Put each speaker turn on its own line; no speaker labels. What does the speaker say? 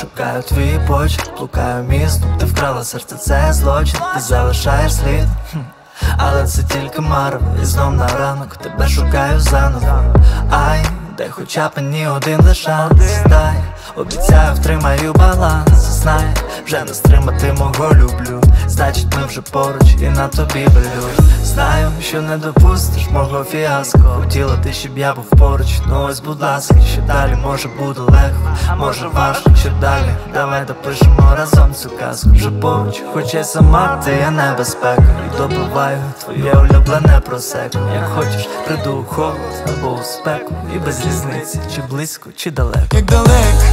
шукаю твій почерк, блукаю містом, ти вкрала серце, це злочин, ти залишаєш слід. Але це тільки марво, і знов на ранок тебе шукаю заново. Ай, дай хоча б мені один лиш шанс, дай, обіцяю, втримаю баланс. Знай, вже не стримати мого люблю, значить ми вже поруч і на тобі болю. Знаю, що не допустиш мого фіаско, хотіла ти, щоб я був поруч, ну ось будь ласка. Що далі, може буде легко, може важко, що далі, давай допишемо разом цю казку. Вже поруч, хоч я сама, ти є небезпека, і добиваю твоє улюблене просеко. Як хочеш, приду у холод або у спеку, і без різниці, чи близько, чи далеко.
Як далеко